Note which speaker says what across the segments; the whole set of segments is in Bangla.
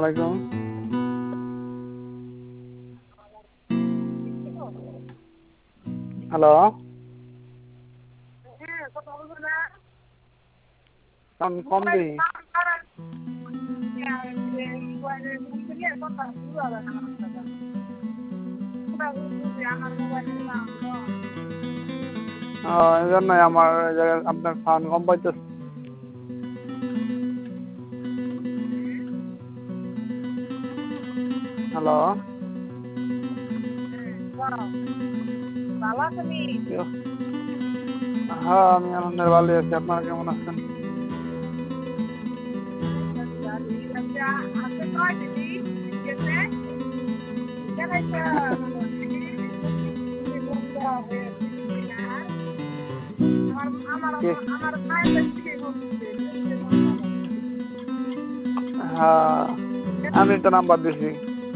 Speaker 1: আলাইকুম। হ্যালো, সাউন্ড কম দিই। এই জন্যই আমার এই জায়গায় আপনার সাউন্ড কম পাইতেছে। হ্যালো, হ্যাঁ আমি আনন্দের ভালো আছি। আপনারা কেমন আছেন? হ্যাঁ আমি তো নাম্বার দিছি।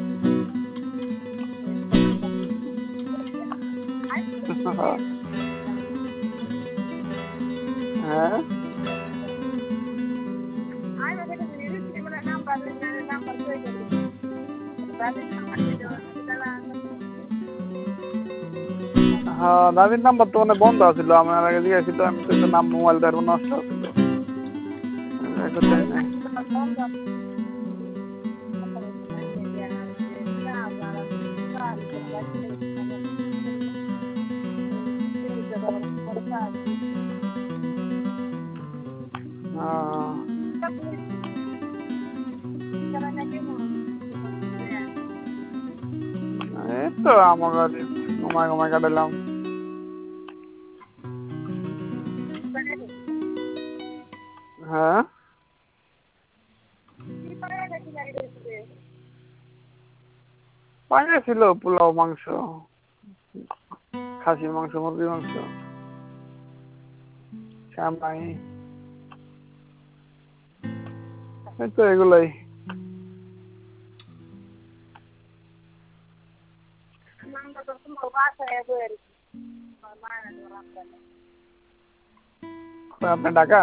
Speaker 1: হ্যাঁ হ্যাঁ দাদির নাম্বার তো মানে বন্ধ আছিল। আমার আগে দিয়েছিল, আমি তো নাম মোবাইল তার নষ্ট আছিল। এই তো আমার ঘুমায় ঘুমায় কাটালাম। হ্যাঁ পানি ছিল, পোলাও, মাংস, খাসির মাংস, মুরগির মাংস, শ্যামাই, এই তো এগুলাই। আপনার ঢাকা?